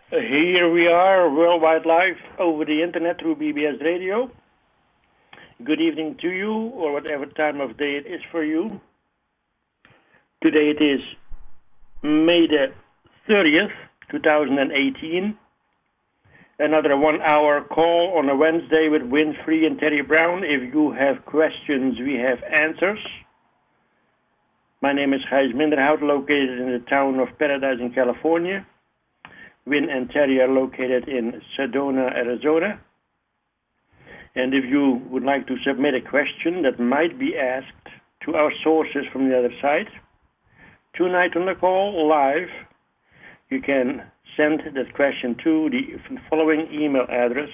Here we are, worldwide live over the internet through BBS Radio. Good evening to you, or whatever time of day it is for you. Today it is May the 30th, 2018. Another 1 hour call on a Wednesday with Winfrey and Terry Brown. If you have questions, we have answers. My name is Gijs Minderhout, located in the town of Paradise in California. Win and Terry are located in Sedona, Arizona. And if you would like to submit a question that might be asked to our sources from the other side, tonight on the call, live, you can send that question to the following email address: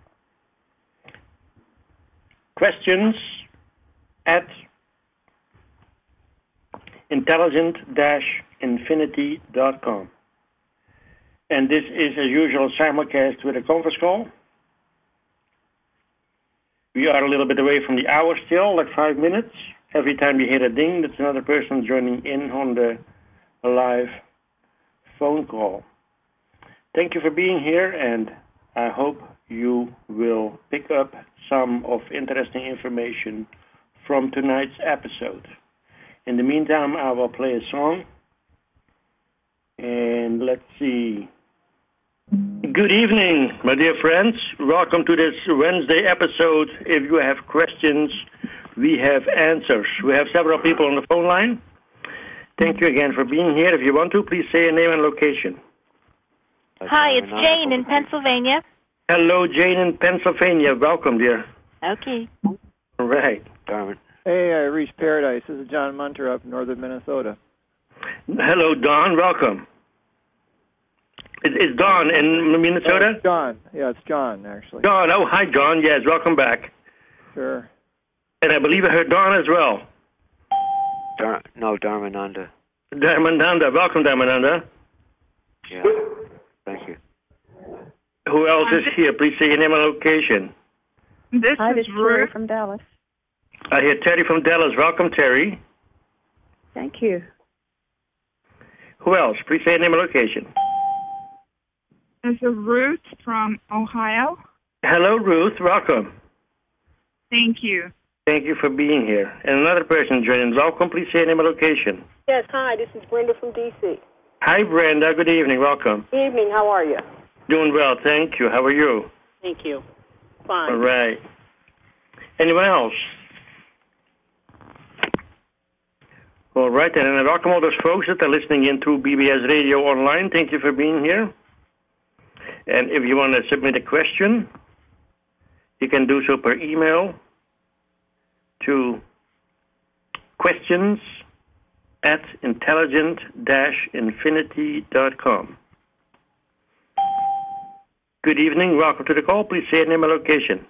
questions@intelligent-infinity.com. And this is, as usual, simulcast with a conference call. We are a little bit away from the hour still, like 5 minutes. Every time you hear a ding, that's another person joining in on the live phone call. Thank you for being here, and I hope you will pick up some of interesting information from tonight's episode. In the meantime, I will play a song. And let's see. Good evening, my dear friends. Welcome to this Wednesday episode. If you have questions, we have answers. We have several people on the phone line. Thank you again for being here. If you want to, please say your name and location. Hi, it's Jane in Pennsylvania. Hello, Jane in Pennsylvania. Welcome, dear. Okay. All right. Hey, I reached Paradise. This is John Munter up in northern Minnesota. Hello, Don. Welcome. It's Don in Minnesota? It's John. Yeah, it's John, actually. Don. Oh, hi, John. Yes, welcome back. Sure. And I believe I heard Don as well. Dharmananda. Dharmananda. Welcome, Dharmananda. Yeah. Thank you. Who else is here? Please say your name and location. This is Ruth Terry from Dallas. I hear Terry from Dallas. Welcome, Terry. Thank you. Who else? Please say your name and location. This is Ruth from Ohio. Hello, Ruth. Welcome. Thank you. Thank you for being here. And another person joining. Welcome. Please say your name and location. Yes, hi. This is Brenda from D.C. Hi, Brenda. Good evening. Welcome. Good evening. How are you? Doing well. Thank you. How are you? Thank you. Fine. All right. Anyone else? All right, then, and I welcome all those folks that are listening in through BBS Radio Online. Thank you for being here. And if you want to submit a question, you can do so per email to questions@intelligent-infinity.com. Good evening. Welcome to the call. Please say your name and location.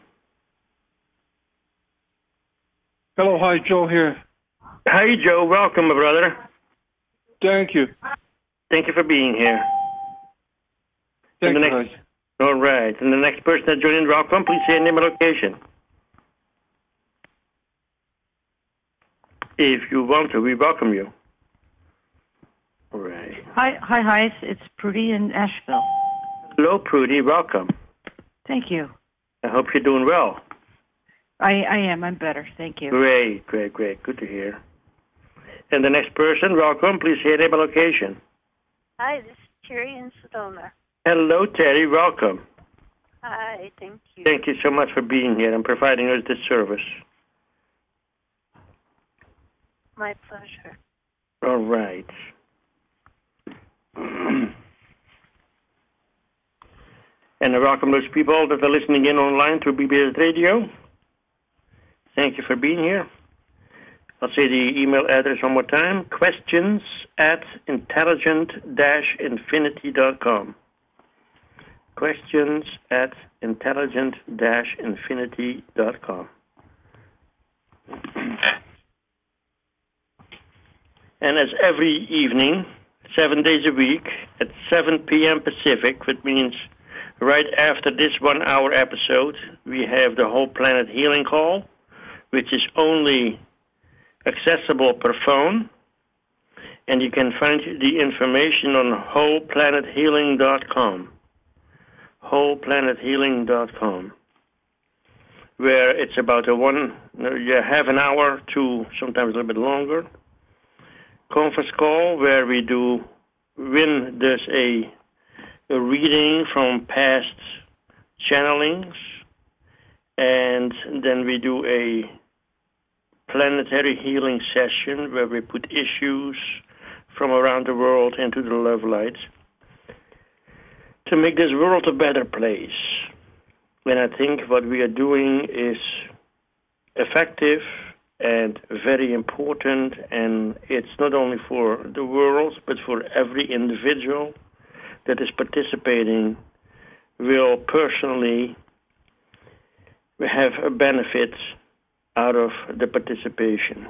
Hello, hi, Joe here. Hi, Joe. Welcome, my brother. Thank you. Thank you for being here. Thank you. All right. And the next person that joined in, welcome. Please say your name and location. If you want to, we welcome you. All right. Hi. It's Prudy in Asheville. Hello, Prudy. Welcome. Thank you. I hope you're doing well. I am. I'm better. Thank you. Great. Good to hear. And the next person, welcome. Please say your name and location. Hi, this is Terry in Sedona. Hello, Terry. Welcome. Hi, thank you. Thank you so much for being here and providing us this service. My pleasure. All right. And I welcome those people that are listening in online through BBS Radio. Thank you for being here. I'll say the email address one more time: questions@intelligent-infinity.com. questions@intelligent-infinity.com. And as every evening, 7 days a week, at 7 p.m. Pacific, which means right after this 1 hour episode, we have the Whole Planet Healing Call, which is only accessible per phone. And you can find the information on wholeplanethealing.com. wholeplanethealing.com, where it's about half an hour to sometimes a little bit longer conference call where we do does a reading from past channelings, and then we do a planetary healing session where we put issues from around the world into the love light to make this world a better place. And I think what we are doing is effective and very important, and it's not only for the world, but for every individual that is participating will personally have a benefit out of the participation.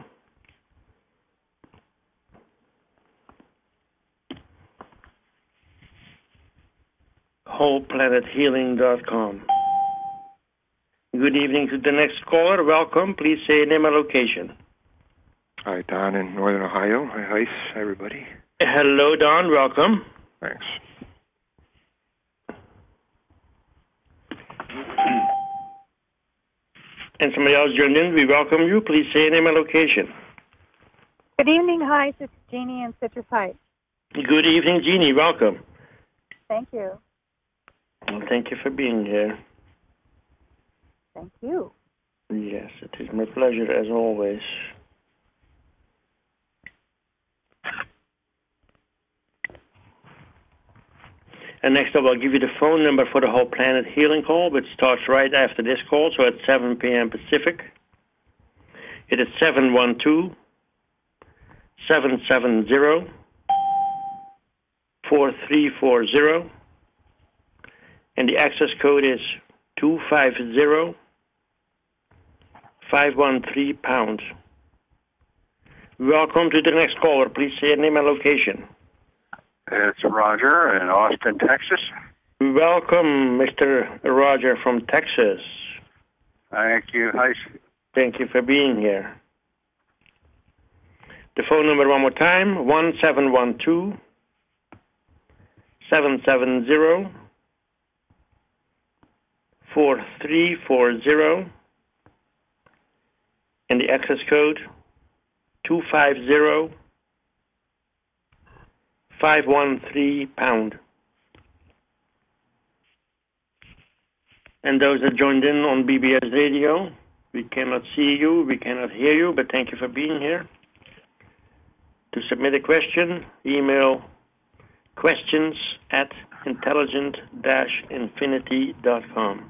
wholeplanethealing.com. Good evening to the next caller. Welcome. Please say your name and location. Hi, Don in Northern Ohio. Hi, Heis. Hi, everybody. Hello, Don. Welcome. Thanks. And somebody else joined in. We welcome you. Please say your name and location. Good evening. Hi, this is Jeannie in Citrus Heights. Good evening, Jeannie. Welcome. Thank you. Well, thank you for being here. Thank you. Yes, it is my pleasure as always. And next up, I'll give you the phone number for the Whole Planet Healing call, which starts right after this call, so at 7 p.m. Pacific. It is 712-770-4340, and the access code is 250-513-pound. Welcome to the next caller. Please say your name and location. It's Roger in Austin, Texas. Welcome, Mr. Roger from Texas. Thank you. Hi. Thank you for being here. The phone number one more time, 1712-770-4340, and the access code 250-513-pound. And those that joined in on BBS Radio, we cannot see you, we cannot hear you, but thank you for being here. To submit a question, email questions@intelligent-infinity.com.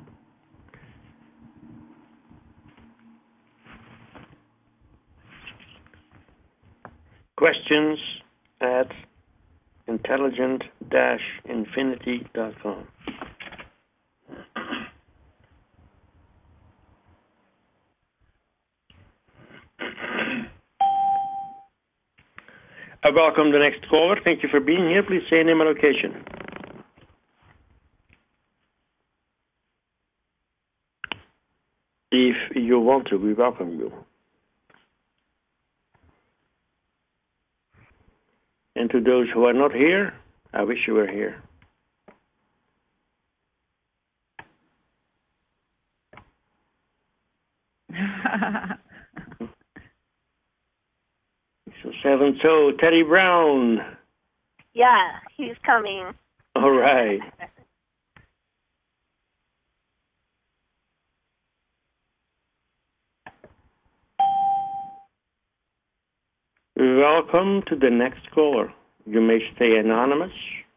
Questions@intelligent-infinity.com. I welcome the next caller. Thank you for being here. Please say your name and location. If you want to, we welcome you. And to those who are not here, I wish you were here. So Teddy Brown. Yeah, he's coming. All right. Welcome to the next caller. You may stay anonymous.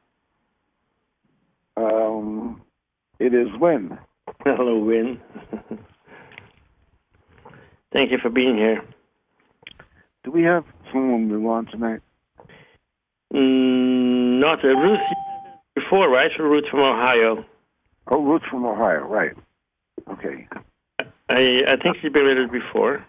It is Win. Hello, Win. Thank you for being here. Do we have someone we want tonight? Not Ruth before, right? Ruth from Ohio. Oh, Ruth from Ohio, right. Okay. I think she's been with us before.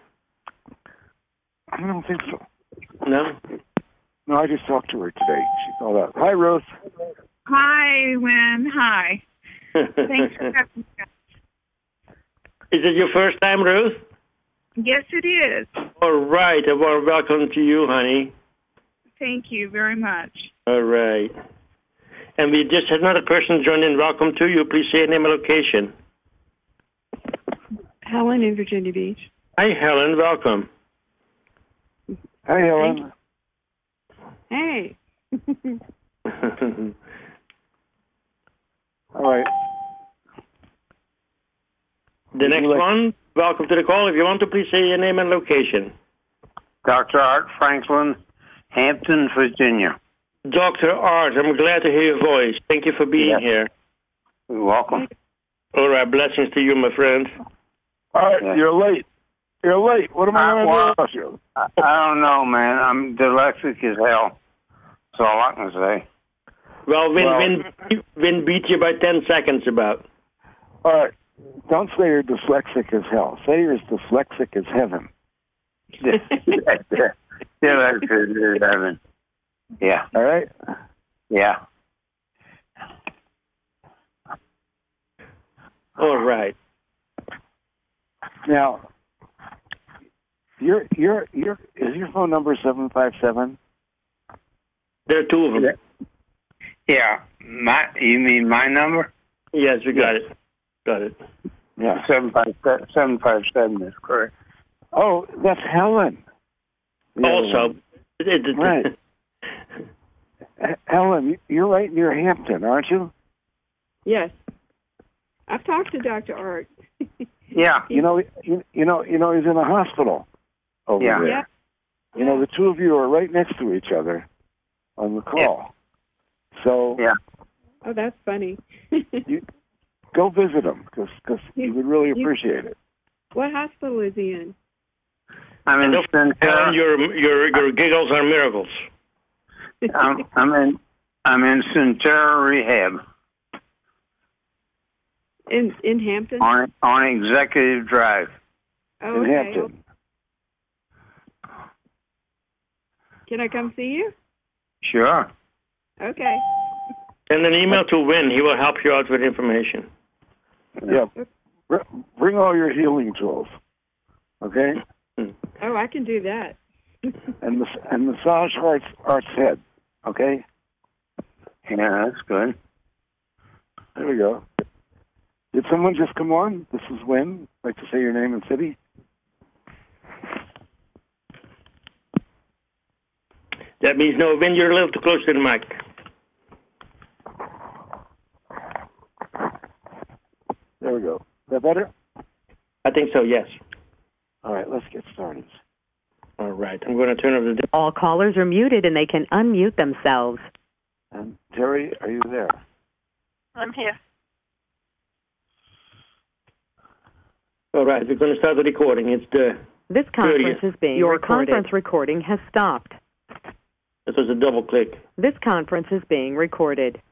I don't think so. No? No, I just talked to her today. She called out. Hi, Ruth. Hi, Wynn. Hi. Thanks for having me. Is it your first time, Ruth? Yes, it is. All right. A warm welcome to you, honey. Thank you very much. All right. And we just had another person join in. Welcome to you. Please say your name and location. Helen in Virginia Beach. Hi, Helen. Welcome. Hi, Helen. Hey. All right. The next one, welcome to the call. If you want to, please say your name and location. Dr. Art Franklin, Hampton, Virginia. Dr. Art, I'm glad to hear your voice. Thank you for being here. You're welcome. All right, blessings to you, my friend. All right, you're late. You're late. What am I going to do about you? I don't know, man. I'm dyslexic as hell. That's all I can say. Well, Vin beat you by 10 seconds about. All right. Don't say you're dyslexic as hell. Say you're as dyslexic as heaven. Dyslexic as heaven. Yeah. All right? Yeah. All right. Now, is your phone number 757? There are two of them. Yeah. You mean my number? Yes, we got it. Got it. Yeah. 757 is correct. Oh, that's Helen. Also. Right. Helen, you're right near Hampton, aren't you? Yes. I've talked to Dr. Art. Yeah. You know, he's in a hospital over there. Yeah. You know, the two of you are right next to each other on the call. Yeah. So. Yeah. Oh, that's funny. You go visit him because he would really appreciate it. What hospital is he in? I'm in Centura. Your giggles are miracles. I'm in Centura Rehab. In Hampton? On Executive Drive. Oh, in okay. Hampton. Can I come see you? Sure. Okay. Send an email to Win. He will help you out with information. Yeah. Bring all your healing tools. Okay? Oh, I can do that. and massage Art's head. Okay? Yeah, that's good. There we go. Did someone just come on? This is Win. Like to say your name and city? That means no, Win, you're a little too close to the mic. There we go. Is that better? I think so, yes. All right, let's get started. All right, I'm going to turn over the... All callers are muted and they can unmute themselves. And Terry, are you there? I'm here. All right, we're going to start the recording. It's the... This conference 30th. is being recorded. Conference recording has stopped. This was a double click. This conference is being recorded.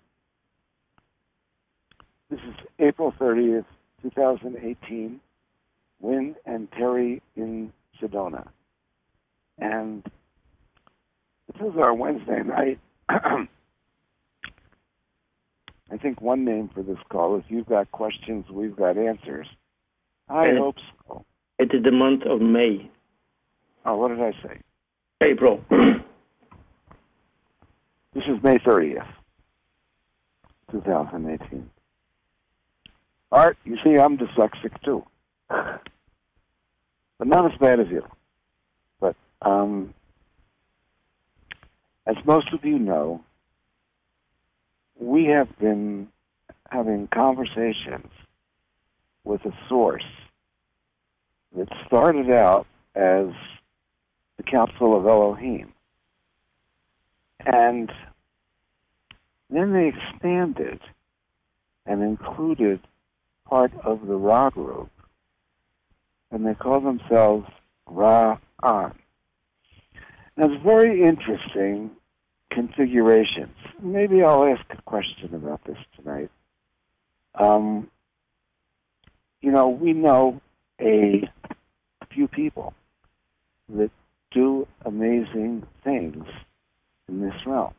This is April 30th, 2018. Win and Terry in Sedona. And this is our Wednesday night. I think one name for this call is You've Got Questions, We've Got Answers. I hope so. It is the month of May. Oh, what did I say? April. This is May 30th, 2018. Art, you see, I'm dyslexic too. But not as bad as you. But as most of you know, we have been having conversations with a source that started out as the Council of Elohim. And then they expanded and included part of the Ra group, and they call themselves Ra-An. Now, it's very interesting configurations. Maybe I'll ask a question about this tonight. We know a few people that do amazing things in this realm.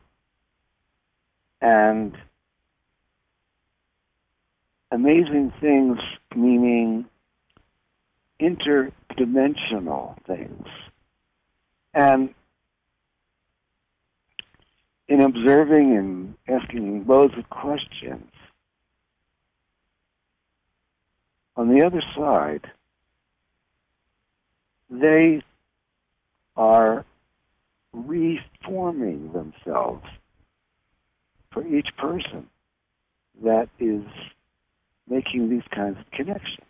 And amazing things meaning interdimensional things. And in observing and asking loads of questions, on the other side, they are reforming themselves for each person that is making these kinds of connections.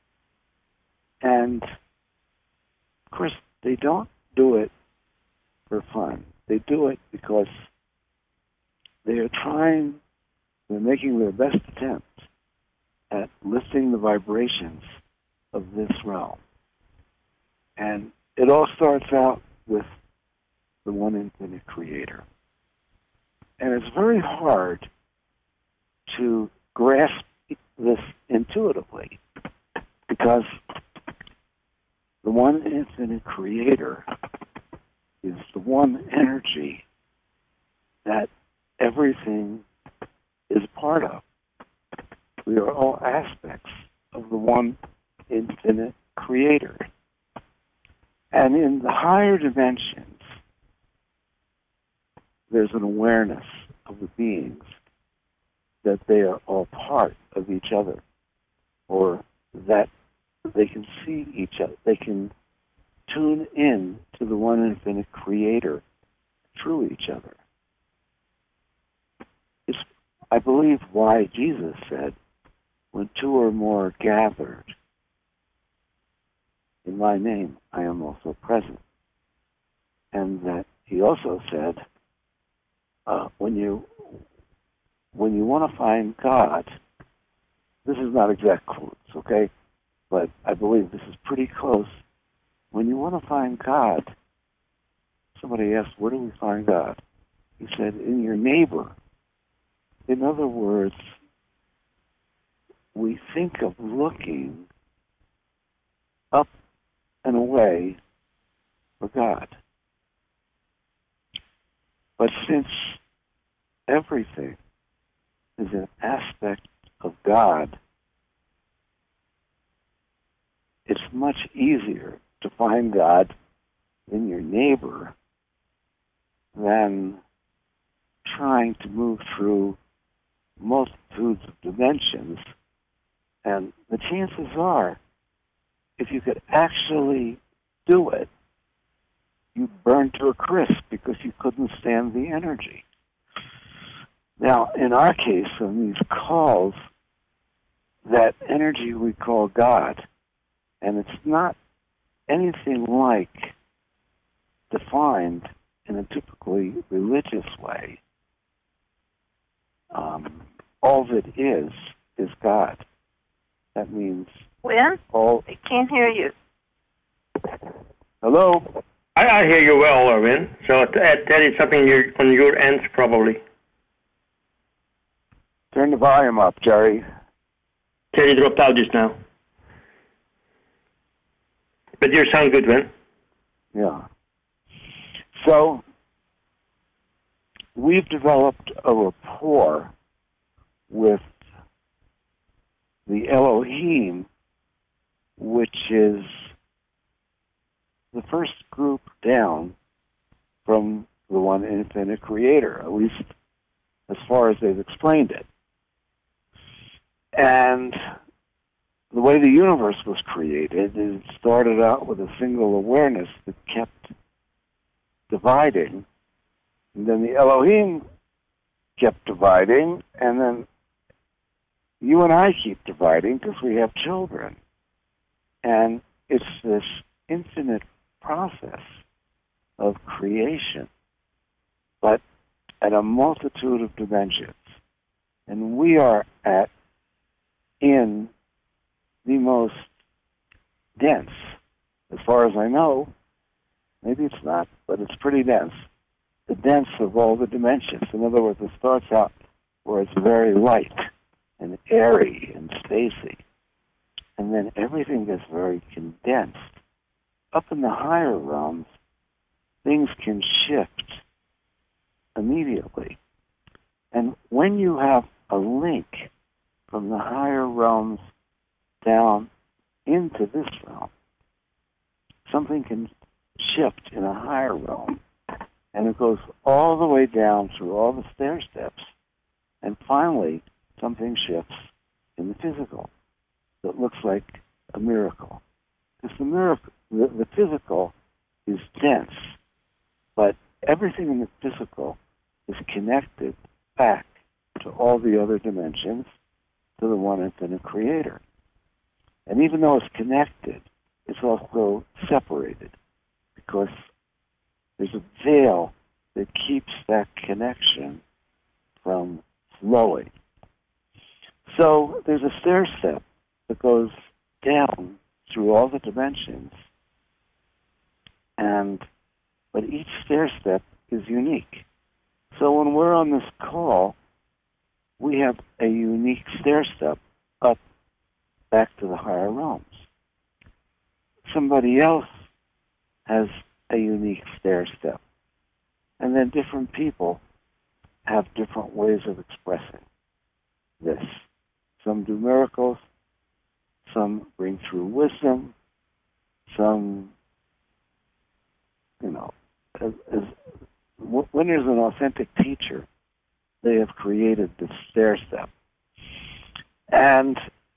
And, of course, they don't do it for fun. They do it because they're making their best attempt at lifting the vibrations of this realm. And it all starts out with the one infinite creator. And it's very hard to grasp this intuitively because the one infinite creator is the one energy that everything is part of. We are all aspects of the one infinite creator. And in the higher dimensions, there's an awareness of the beings that they are all part of each other, or that they can see each other. They can tune in to the one infinite creator through each other. It's, I believe, why Jesus said, when two or more are gathered in my name, I am also present. And that he also said, when you want to find God, this is not exact quotes, okay? But I believe this is pretty close. When you want to find God, somebody asked, where do we find God? He said, in your neighbor. In other words, we think of looking up and away for God. But since everything is an aspect of God, it's much easier to find God in your neighbor than trying to move through multitudes of dimensions. And the chances are, if you could actually do it, you'd burn to a crisp because you couldn't stand the energy. Now, in our case, on these calls, that energy we call God, and it's not anything like defined in a typically religious way. All that is God. That means Win? all... I can't hear you. Hello? I hear you well, Erwin. So that is something on your end, probably. Turn the volume up, Jerry. Terry dropped out just now. But you sound good, Win. Yeah. So, we've developed a rapport with the Elohim, which is the first group down from the one infinite creator, at least as far as they've explained it. And the way the universe was created, it started out with a single awareness that kept dividing. And then the Elohim kept dividing, and then you and I keep dividing because we have children. And it's this infinite process of creation, but at a multitude of dimensions. And we are in the most dense, as far as I know, maybe it's not, but it's pretty dense, the dense of all the dimensions. In other words, it starts out where it's very light and airy and spacey, and then everything gets very condensed. Up in the higher realms, things can shift immediately. And when you have a link from the higher realms down into this realm, something can shift in a higher realm And it goes all the way down through all the stair steps. And finally, something shifts in the physical that looks like a miracle. Because the physical is dense, but everything in the physical is connected back to all the other dimensions, to the one infinite creator. And even though it's connected, it's also separated because there's a veil that keeps that connection from flowing. So there's a stair step that goes down through all the dimensions, but each stair step is unique. So when we're on this call, we have a unique stair step up back to the higher realms. Somebody else has a unique stair step. And then different people have different ways of expressing this. Some do miracles, some bring through wisdom, some, when there's an authentic teacher, they have created this stair step. And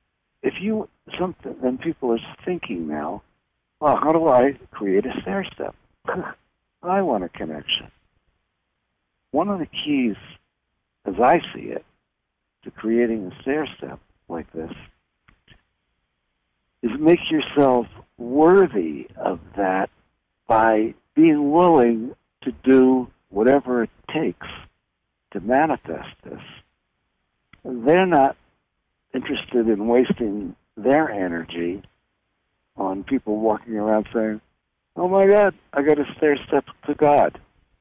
then people are thinking now, well, how do I create a stair step? I want a connection. One of the keys, as I see it, to creating a stair step like this is make yourself worthy of that by being willing to do whatever it takes to manifest this. They're not interested in wasting their energy on people walking around saying, oh my God, I got a stair step to God.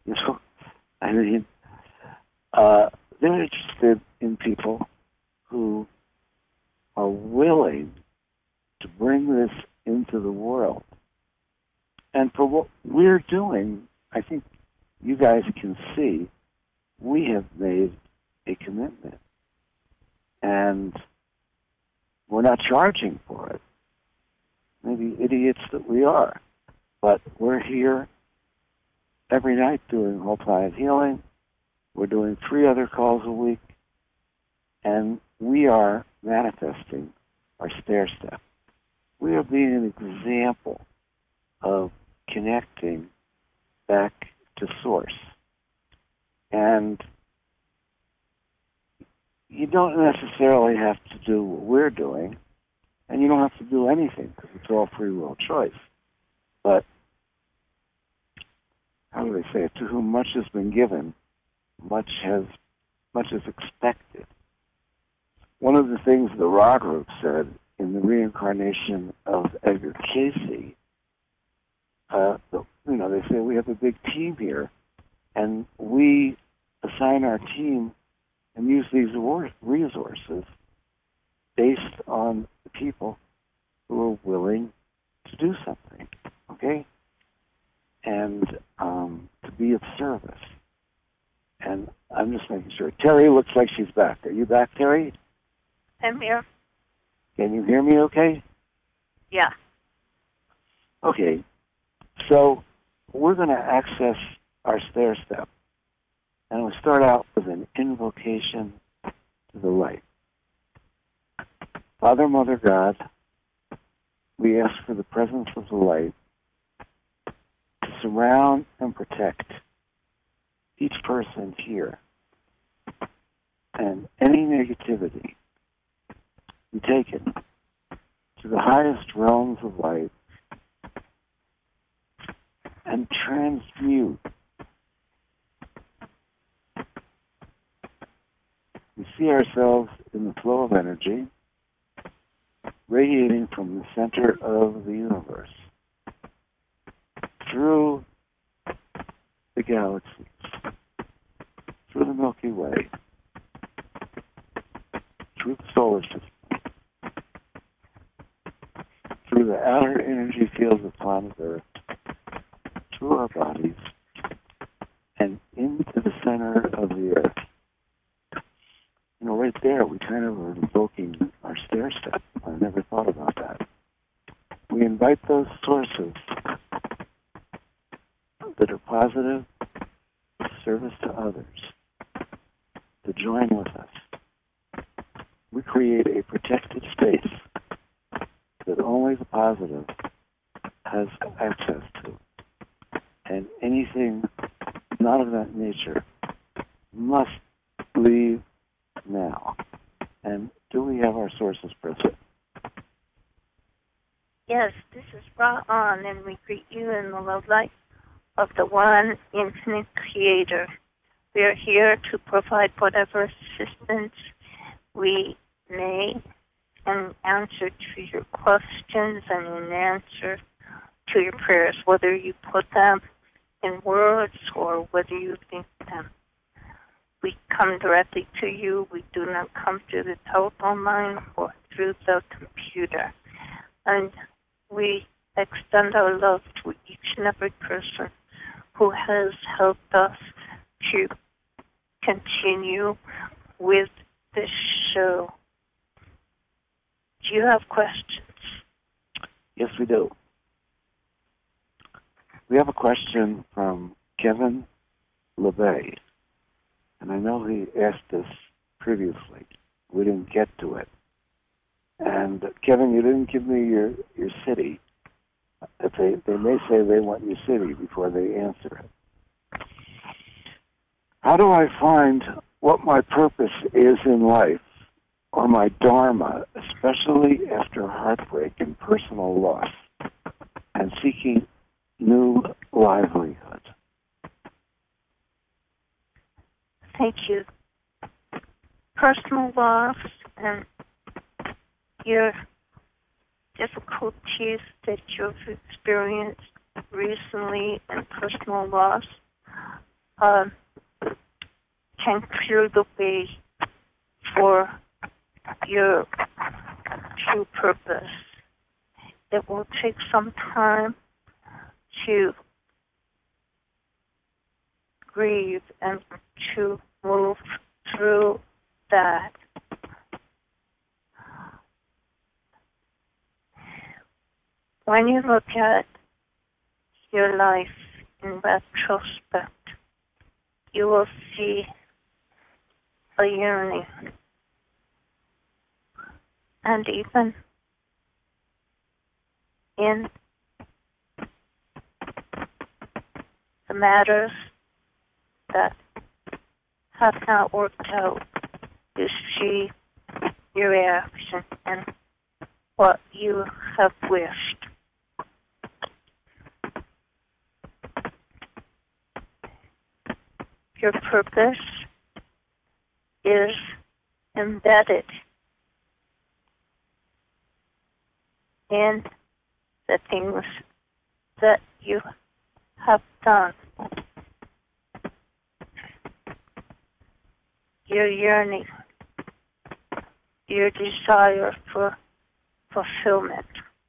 They're interested in people who are willing to bring this into the world. And for what we're doing, I think you guys can see, we have made a commitment. And we're not charging for it. Maybe idiots that we are. But we're here every night doing whole planet healing. We're doing 3 other calls a week. And we are manifesting our stair step. We are being an example of connecting back to source. And you don't necessarily have to do what we're doing, and you don't have to do anything because it's all free will choice. But how do they say it? To whom much has been given, much is expected. One of the things the Ra Group said in the reincarnation of Edgar Casey, they say we have a big team here, and we assign our team and use these resources based on the people who are willing to do something, okay? And to be of service. And I'm just making sure. Terry looks like she's back. Are you back, Terry? I'm here. Can you hear me okay? Yeah. Okay. So we're going to access our stair step. And we'll start out with an invocation to the light. Father, Mother, God, we ask for the presence of the light to surround and protect each person here. And any negativity be taken to the highest realms of light and transmute. We see ourselves in the flow of energy radiating from the center of the universe through the galaxies, through the Milky Way, through the solar system, through the outer energy fields of planet Earth, through our bodies, and into the center of the Earth. Right there, we kind of are invoking our stair step. I never thought about that. We invite those sources that are positive service to others to join with us. We create a protected space that only the positive has access to. And anything not of that nature must leave now. And do we have our sources present? Yes, this is Ra On, and we greet you in the love light of the one infinite creator. We are here to provide whatever assistance we may and answer to your questions and in answer to your prayers, whether you put them in words or whether you think them. We come directly to you. We do not come through the telephone line or through the computer. And we extend our love to each and every person who has helped us to continue with this show. Do you have questions? Yes, we do. We have a question from Kevin LeBay. And I know he asked this previously. We didn't get to it. And Kevin, you didn't give me your city. If they may say they want your city before they answer it. How do I find what my purpose is in life, or my dharma, especially after heartbreak and personal loss, and seeking new livelihood? Thank you. Personal loss and your difficulties that you've experienced recently and personal loss can clear the way for your true purpose. It will take some time to grieve and to move through that. When you look at your life in retrospect, you will see a yearning. And even in the matters that have not worked out, you see your reaction and what you have wished. Your purpose is embedded in the things that you have done. Your yearning, your desire for fulfillment.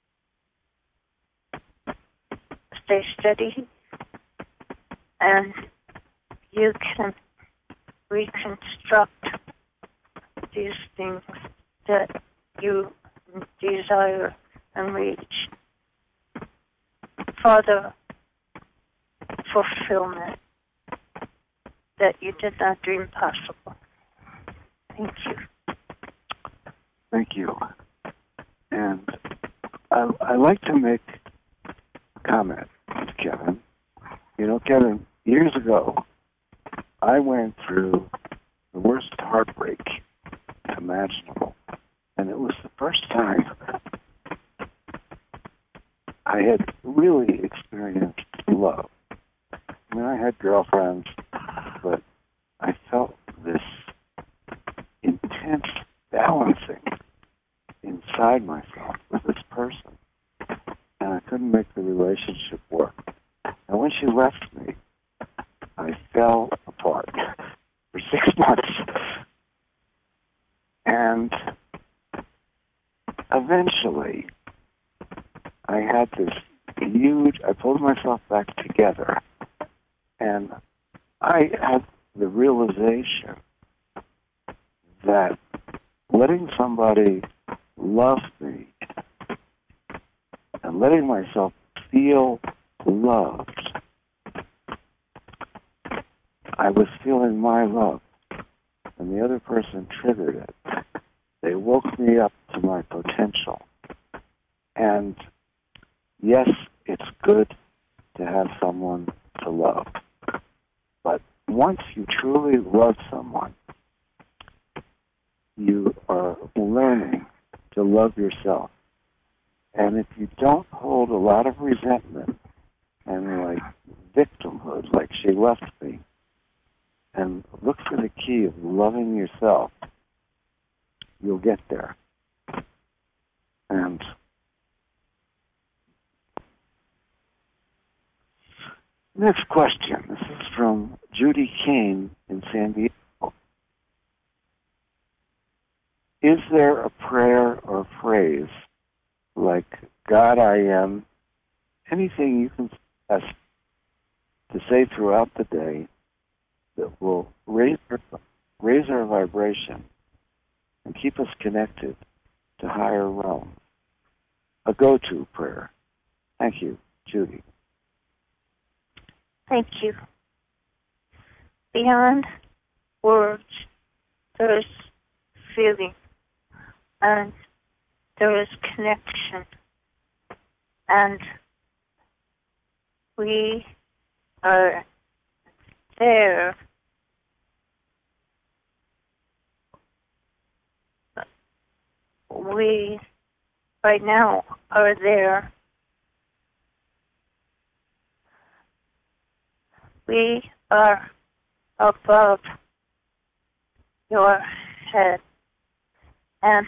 Stay steady, and you can reconstruct these things that you desire and reach for the fulfillment that you did not dream possible. Thank you. Thank you. And I like to make a comment to Kevin. You know, Kevin, years ago, I went through the worst heartbreak imaginable. And it was the first time I had really experienced love. I mean, I had girlfriends, but I felt this intense balancing inside myself with this person. And I couldn't make the relationship work. And when she left me, I fell apart for 6 months. And eventually, I had this I pulled myself back together, and I had the realization that letting somebody love me and letting myself feel loved, I I was feeling my love, and the other person triggered it. They woke me up to my potential. And yes, it's good to have someone to love. But once you truly love someone, you are learning to love yourself. And if you don't hold a lot of resentment and like victimhood, like she left me, and look for the key of loving yourself, you'll get there. And next question. This is from Judy Kane in San Diego. Is there a prayer or phrase like God I am, anything you can ask to say throughout the day that will raise our vibration and keep us connected to higher realms? A go-to prayer. Thank you, Judy. Thank you. Beyond words, there is feeling, and there is connection, and we are there. We, right now, are there. We are above your head, and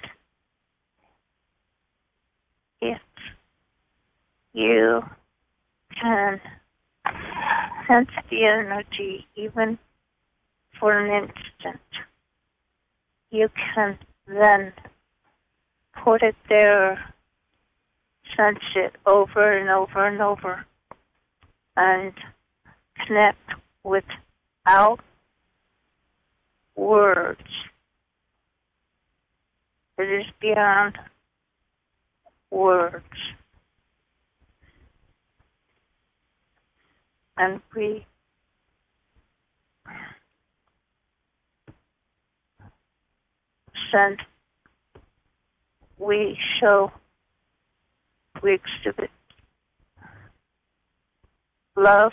if you can sense the energy even for an instant, you can then put it there, sense it over and over and over, and connect without words. It is beyond words. And we send, we show, we exhibit love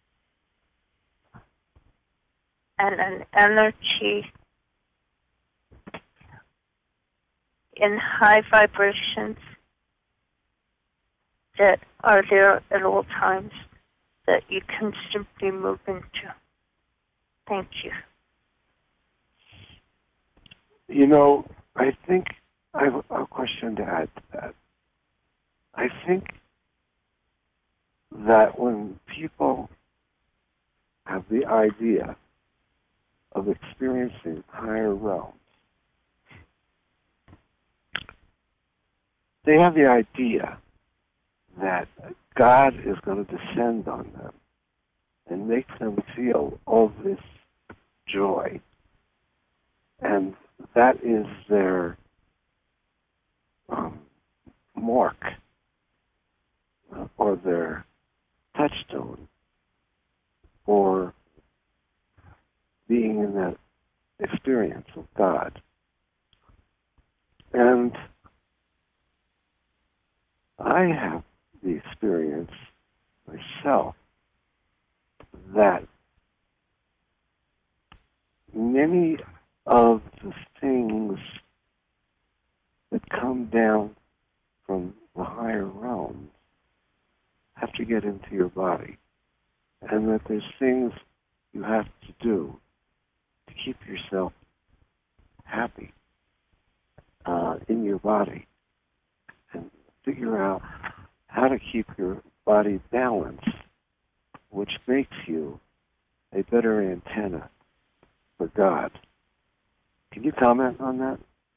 and an energy in high vibrations that are there at all times that you can simply move into. Thank you. You know, I think I have a question to add to that. I think that when people have the idea of experiencing higher realms, they have the idea that God is going to descend on them and make them feel all this joy. And that is their mark or their touchstone for being in that experience of God. And I have the experience myself that many of the things that come down from the higher realms have to get into your body, and that there's things you have to do to keep yourself happy in your body, and figure out how to keep your body balanced, which makes you a better antenna for God. Can you comment on that?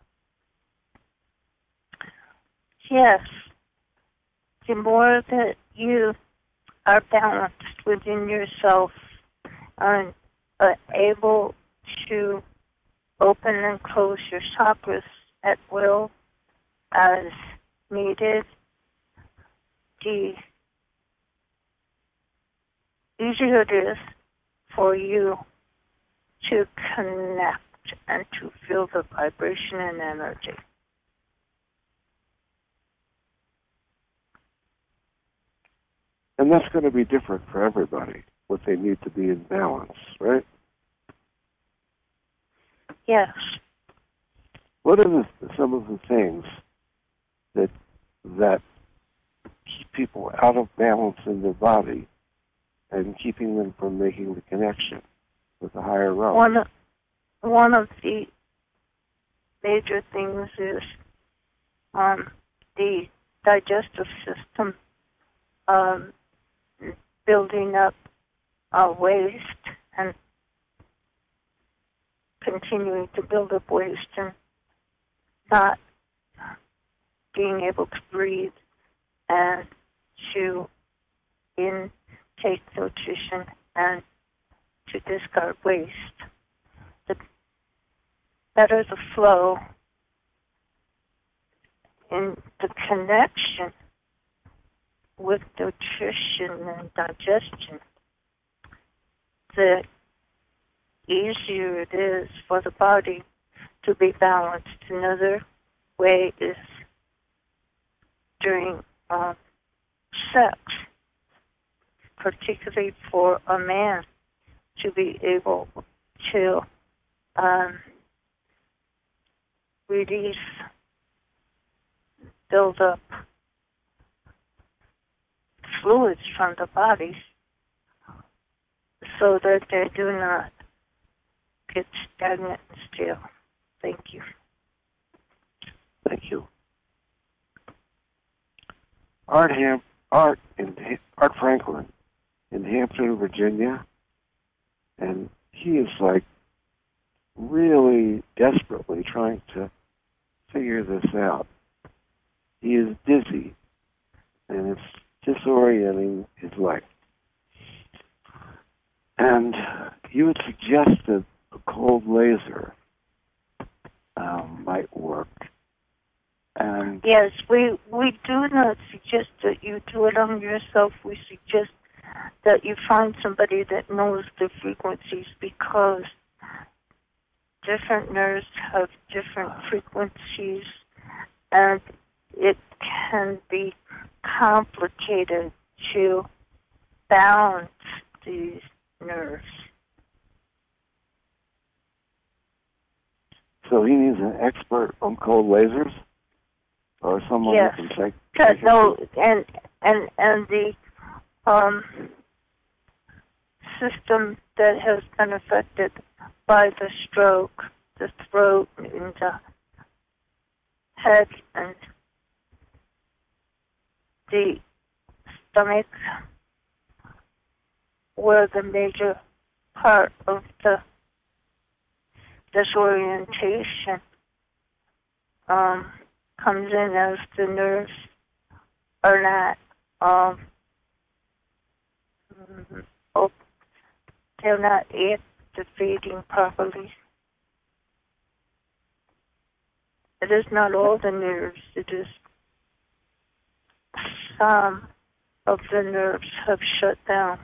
Yes. The more that you are balanced within yourself and are able to open and close your chakras at will as needed, the easier it is for you to connect and to feel the vibration and energy. And that's going to be different for everybody, what they need to be in balance, right? Yes. What are some of the things that keep people out of balance in their body and keeping them from making the connection with the higher realm? One of the major things is the digestive system building up waste and continuing to build up waste and not being able to breathe and to intake nutrition and to discard waste. The better the flow in the connection with nutrition and digestion, the easier it is for the body to be balanced. Another way is during sex, particularly for a man to be able to release, build up fluids from the body so that they do not get stagnant and still. Thank you. Thank you. Art Franklin in Hampton, Virginia, and he is like really desperately trying to figure this out. He is dizzy, and it's disorienting his life. And you had suggested a cold laser might work. And yes, we do not suggest that you do it on yourself. We suggest that you find somebody that knows the frequencies, because different nerves have different frequencies, and it can be complicated to balance these nerves. So he needs an expert on cold lasers, or someone yes. who can take no, and the system that has been affected by the stroke, the throat and the head and the stomach were the major part of the disorientation comes in as the nerves are not they're not activating properly. It is not all the nerves, it is some of the nerves have shut down.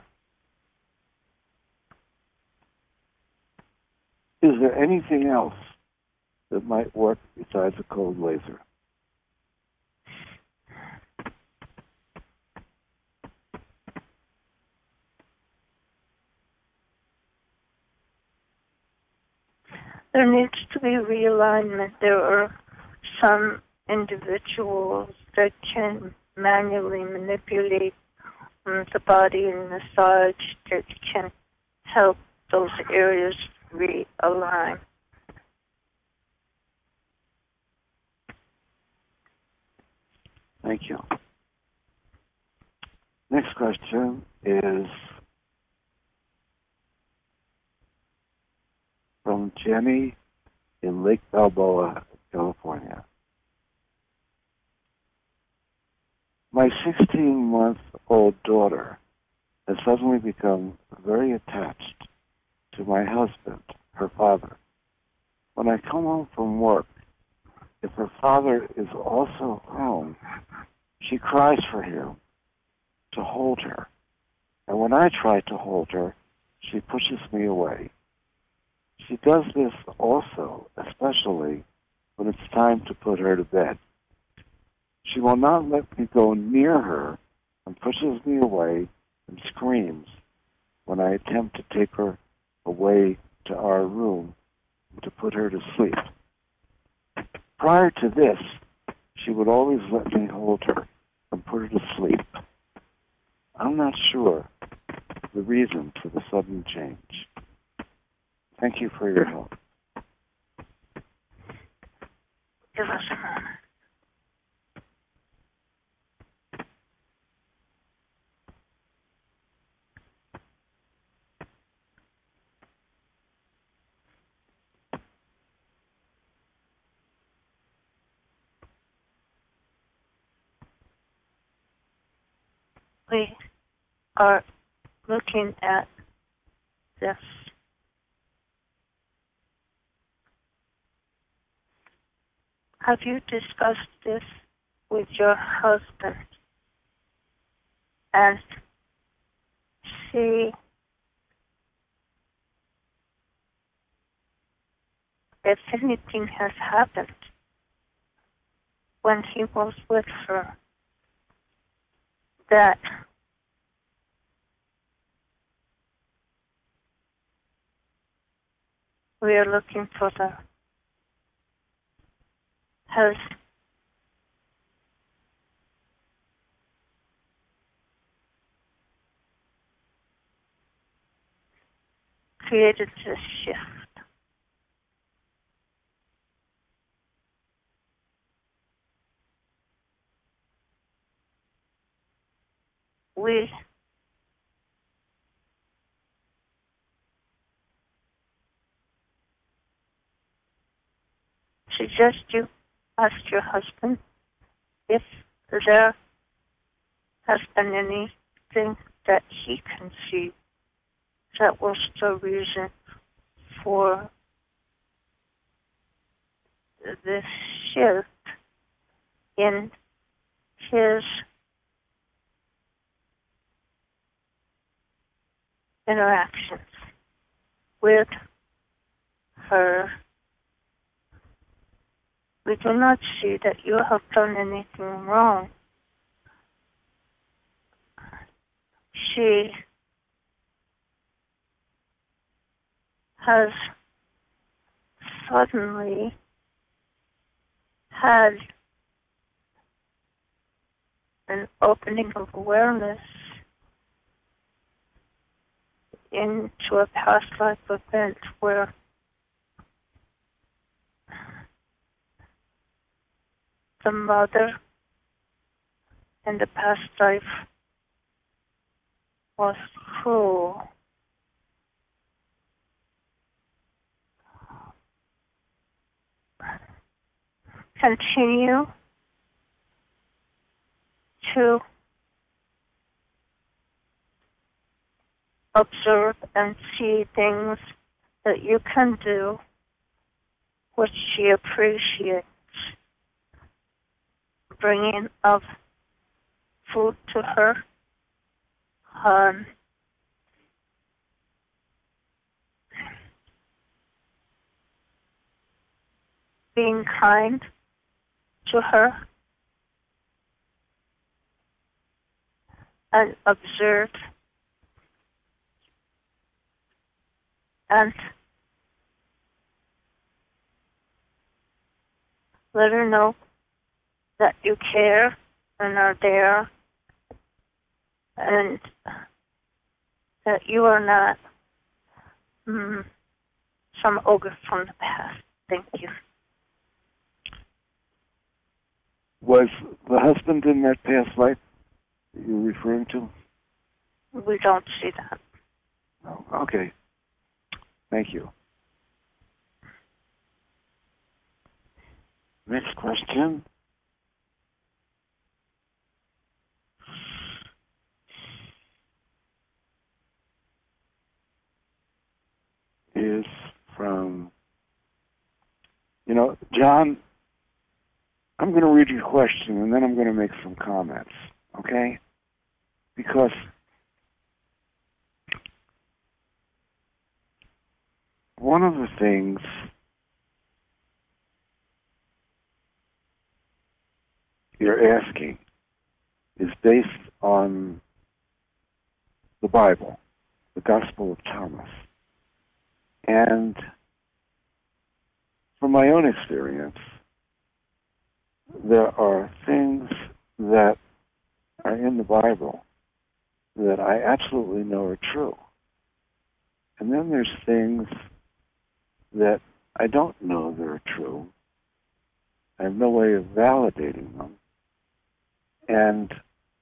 Is there anything else that might work besides a cold laser? There needs to be realignment. There are some individuals that can manually manipulate the body and massage that can help those areas realign. Thank you. Next question is from Jenny in Lake Balboa, California. My 16-month-old daughter has suddenly become very attached to my husband, her father. When I come home from work, if her father is also home, she cries for him to hold her. And when I try to hold her, she pushes me away. She does this also, especially when it's time to put her to bed. She will not let me go near her and pushes me away and screams when I attempt to take her away to our room to put her to sleep. Prior to this, she would always let me hold her and put her to sleep. I'm not sure the reason for the sudden change. Thank you for your help. Give us a moment. We are looking at this. Have you discussed this with your husband? And see if anything has happened when he was with her that we are looking for has created this shift. We suggest you ask your husband if there has been anything that he can see that was the reason for this shift in his interactions with her. We do not see that you have done anything wrong. She has suddenly had an opening of awareness into a past life event where the mother in the past life was cruel. Continue to observe and see things that you can do which she appreciates. Bringing of food to her, being kind to her, and observe and let her know that you care and are there, and that you are not some ogre from the past. Thank you. Was the husband in that past life that you're referring to? We don't see that. Oh, okay. Thank you. Next question. Is from, John, I'm going to read your question and then I'm going to make some comments, okay? Because one of the things you're asking is based on the Bible, the Gospel of Thomas. And from my own experience, there are things that are in the Bible that I absolutely know are true. And then there's things that I don't know that are true. I have no way of validating them. And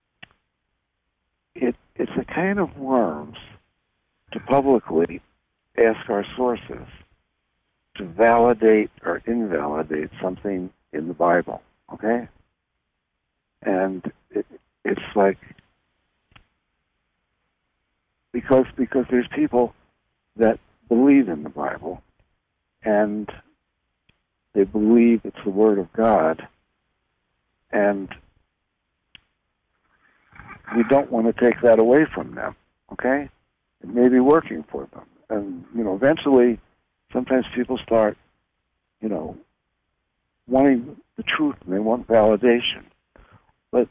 it's a kind of worms to publicly ask our sources to validate or invalidate something in the Bible, okay? And it's like, because there's people that believe in the Bible, and they believe it's the Word of God, and we don't want to take that away from them, okay? It may be working for them. And, eventually, sometimes people start, wanting the truth, and they want validation. But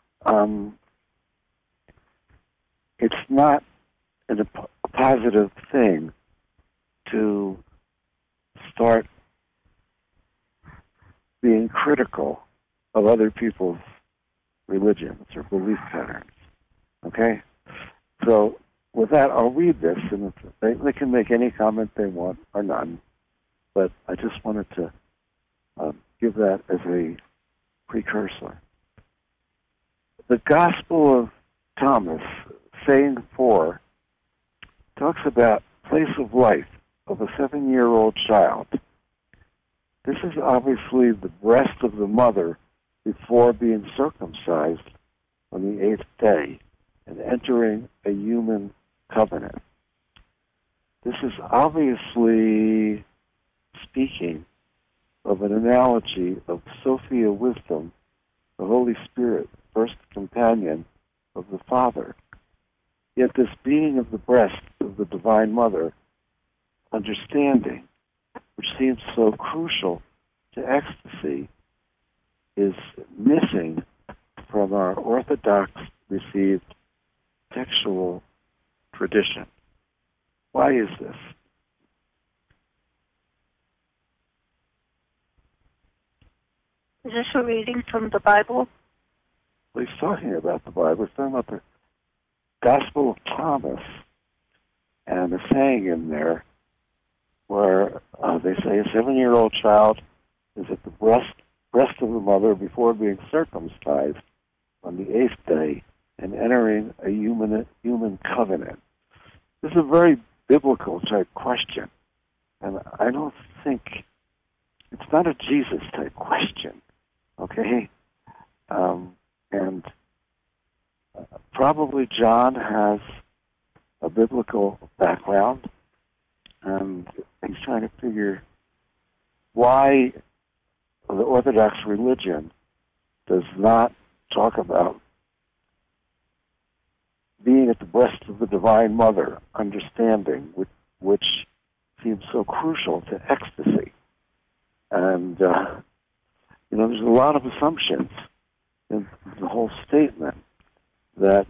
it's not a positive thing to start being critical of other people's religions or belief patterns. Okay? So with that, I'll read this, and they can make any comment they want or none, but I just wanted to give that as a precursor. The Gospel of Thomas, saying 4, talks about place of life of a 7-year-old child. This is obviously the breast of the mother before being circumcised on the 8th day and entering a human covenant. This is obviously speaking of an analogy of Sophia wisdom, the Holy Spirit, first companion of the Father. Yet this being of the breast of the Divine Mother, understanding, which seems so crucial to ecstasy, is missing from our Orthodox received textual tradition. Why is this? Is this a reading from the Bible? Well, he's talking about the Bible. He's talking about the Gospel of Thomas, and a saying in there where they say a 7-year-old child is at the breast of the mother before being circumcised on the 8th day and entering a human covenant. This is a very biblical type question, and I don't think it's not a Jesus type question, okay? And probably John has a biblical background, and he's trying to figure why the Orthodox religion does not talk about being at the breast of the Divine Mother, understanding, which seems so crucial to ecstasy. And, there's a lot of assumptions in the whole statement that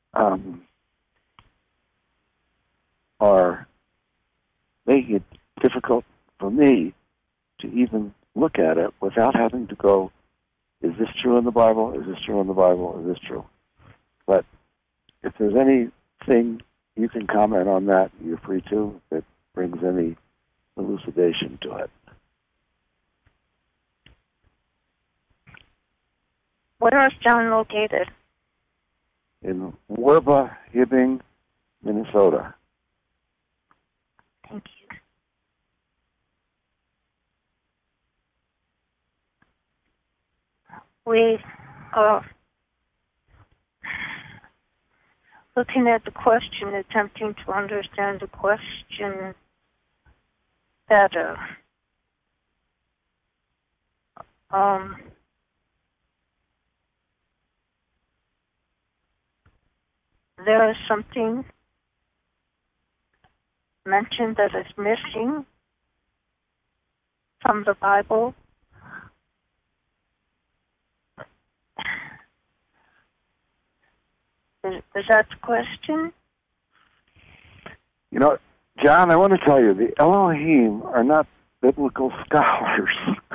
are making it difficult for me to even look at it without having to go, is this true in the Bible? Is this true in the Bible? Is this true? But if there's anything you can comment on that, you're free to, that brings any elucidation to it. Where is John located? In Werba, Hibbing, Minnesota. Thank you. We are looking at the question, attempting to understand the question better. There is something mentioned that is missing from the Bible? Is that the question? You know, John, I want to tell you, the Elohim are not biblical scholars.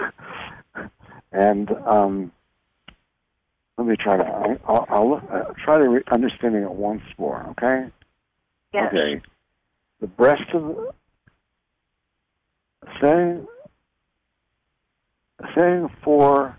And let me try to, I'll try to understanding it once more, okay? Yes. Okay. The breast of, saying four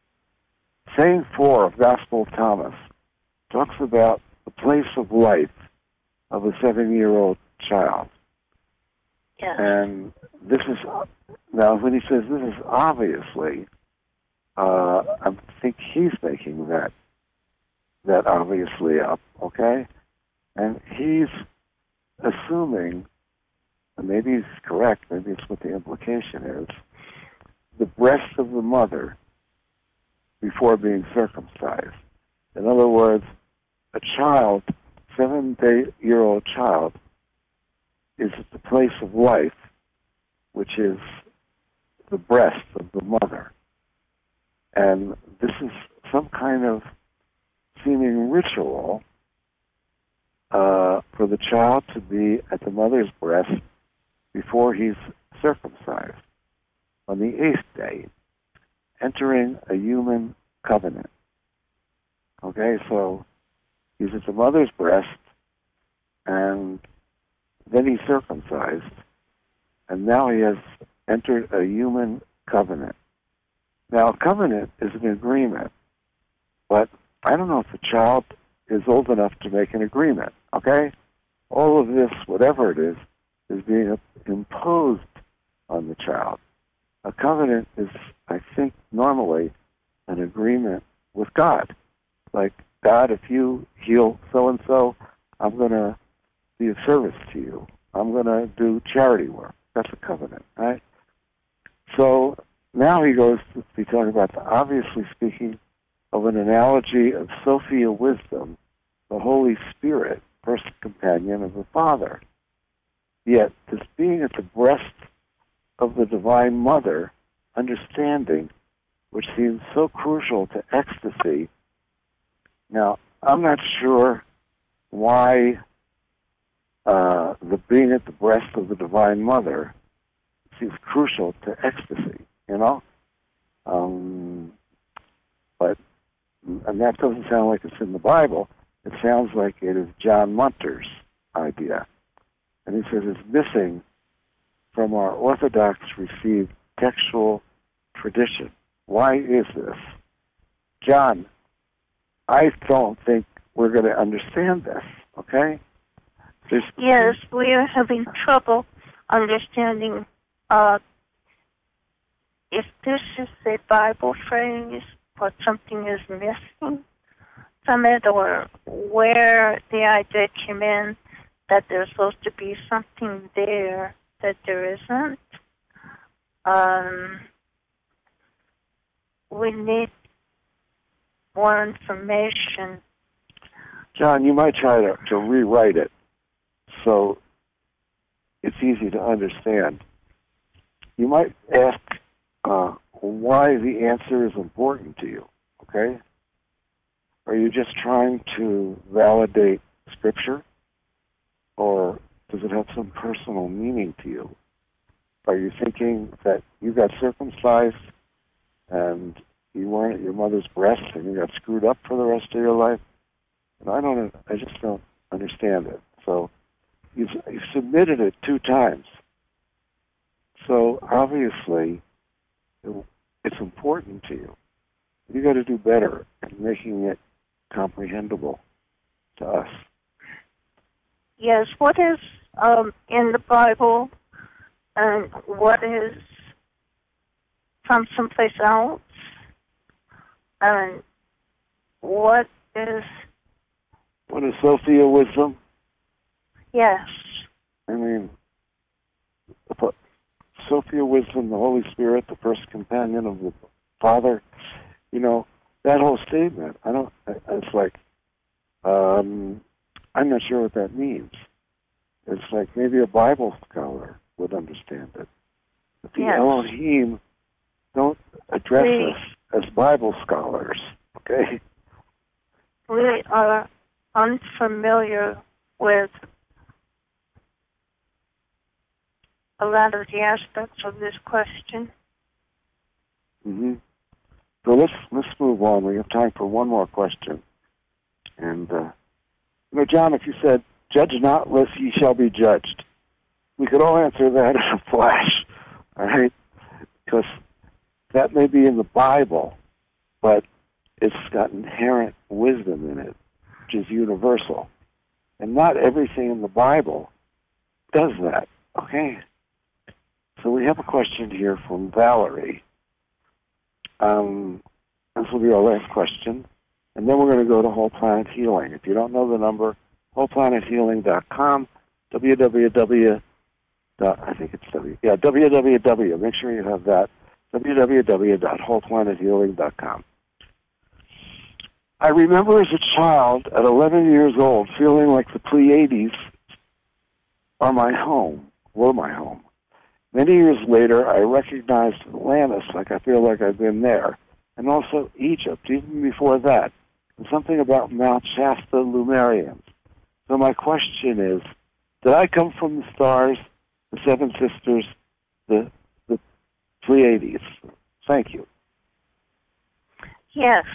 of Gospel of Thomas talks about the place of life of a 7-year-old child. Yes. And this is, now when he says this is obviously, I think he's making that obviously up, okay? And he's assuming, and maybe he's correct, maybe it's what the implication is, the breast of the mother before being circumcised. In other words, a child, 7-year-old child, is at the place of life, which is the breast of the mother. And this is some kind of seeming ritual for the child to be at the mother's breast before he's circumcised on the 8th day, entering a human covenant. Okay, so he's at the mother's breast, and then he's circumcised, and now he has entered a human covenant. Now, a covenant is an agreement, but I don't know if the child is old enough to make an agreement, okay? All of this, whatever it is being imposed on the child. A covenant is, I think, normally an agreement with God. Like, God, if you heal so-and-so, I'm going to be of service to you. I'm going to do charity work. That's a covenant, right? So now he goes to be talking about, obviously speaking of an analogy of Sophia wisdom, the Holy Spirit, first companion of the Father. Yet this being at the breast of the Divine Mother, understanding, which seems so crucial to ecstasy. Now, I'm not sure why the being at the breast of the Divine Mother seems crucial to ecstasy, you know? And that doesn't sound like it's in the Bible. It sounds like it is John Munter's idea. And he says it's missing from our Orthodox received textual tradition. Why is this? John, I don't think we're going to understand this, okay? Yes, we are having trouble understanding if this is a Bible phrase, or something is missing from it, or where the idea came in that there's supposed to be something there that there isn't. We need more information. John, you might try to rewrite it so it's easy to understand. You might ask why the answer is important to you, okay? Are you just trying to validate Scripture? Or does it have some personal meaning to you? Are you thinking that you got circumcised and you weren't at your mother's breast and you got screwed up for the rest of your life? And I just don't understand it. So you've submitted it 2 times. So obviously it's important to you. You got to do better in making it comprehensible to us. Yes, what is in the Bible and what is from someplace else? And what is Sophia wisdom? Yes. I mean, Sophia wisdom, the Holy Spirit, the first companion of the Father. You know, that whole statement, it's like, I'm not sure what that means. It's like maybe a Bible scholar would understand it. But the Yes. Elohim don't address us as Bible scholars, okay? We are unfamiliar with a lot of the aspects of this question. Mm-hmm. So let's move on. We have time for one more question. And, John, if you said, "Judge not, lest ye shall be judged," we could all answer that in a flash, all right? Because that may be in the Bible, but it's got inherent wisdom in it, which is universal. And not everything in the Bible does that, okay? So we have a question here from Valerie. This will be our last question. And then we're going to go to Whole Planet Healing. If you don't know the number, wholeplanethealing.com, www. Make sure you have that, www.wholeplanethealing.com. I remember as a child, at 11 years old, feeling like the Pleiades were my home. Many years later, I recognized Atlantis, like I feel like I've been there, and also Egypt, even before that, and something about Mount Shasta Lumerians. So my question is, did I come from the stars, the Seven Sisters, the Pleiades? Thank you. Yes.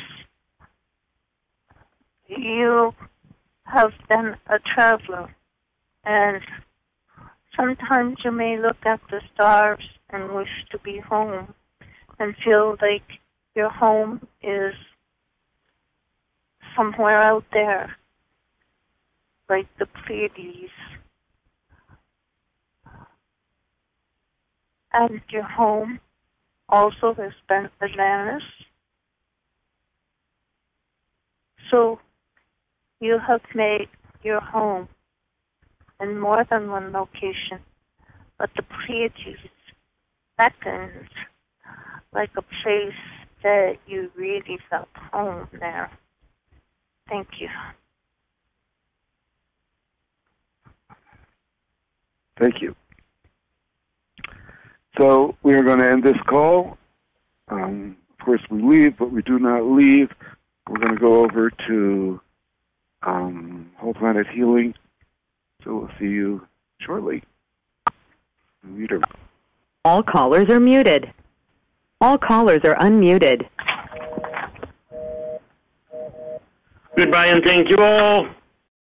You have been a traveler, and sometimes you may look at the stars and wish to be home and feel like your home is somewhere out there, like the Pleiades. And your home also has been Atlantis. So you have made your home in more than one location, but the Pleiades beckons like a place that you really felt home there. Thank you. Thank you. So we are going to end this call. Of course, we leave, but we do not leave. We're going to go over to Whole Planet Healing. So we'll see you shortly. Muter. All callers are muted. All callers are unmuted. Goodbye and thank you all.